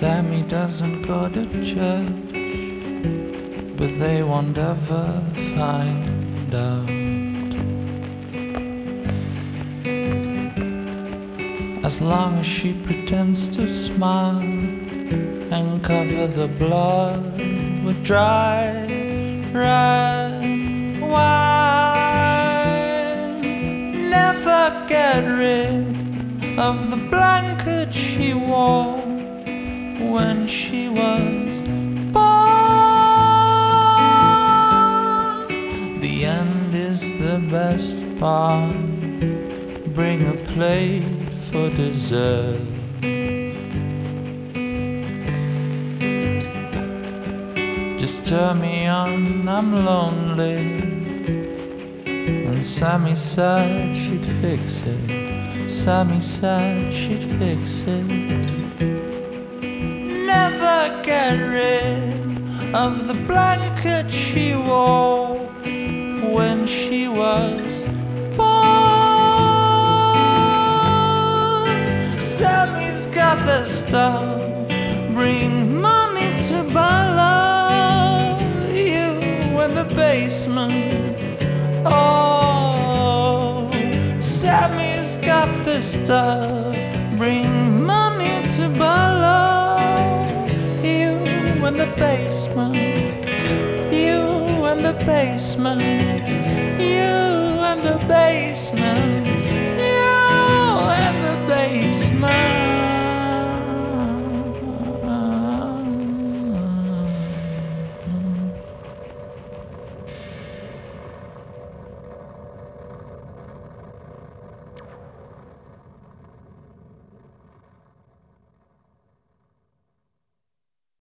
Sammy doesn't go to church, but they won't ever find out. As long as she pretends to smile and cover the blood with dry red wine, never get rid of the blanket she wore when she was born. The end is the best part. Bring a plate for dessert. Just turn me on, I'm lonely. And Sammy said she'd fix it. Sammy said she'd fix it. Never get rid of the blanket she wore when she was born. Sammy's got the stuff, bring money to buy love. You in the basement, oh, Sammy's got the stuff, bring money to buy love. You in the basement, you in the basement, you in the basement.